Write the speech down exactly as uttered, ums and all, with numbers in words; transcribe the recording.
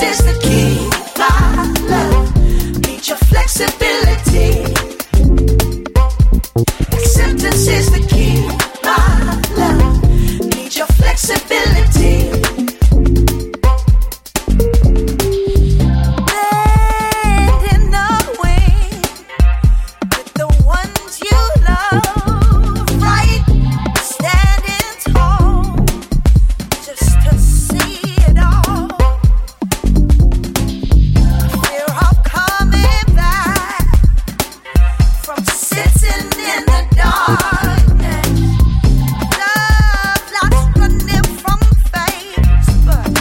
is the key, my love. Need your flexibility. Acceptance is the key, my love. Need your flexibility. Sitting